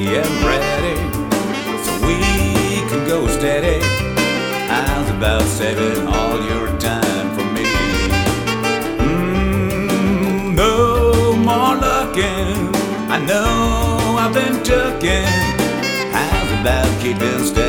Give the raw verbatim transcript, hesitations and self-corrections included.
and ready, so we can go steady. How's about saving all your time for me? Mm, no more looking, I know I've been tooking. How's about keeping steady?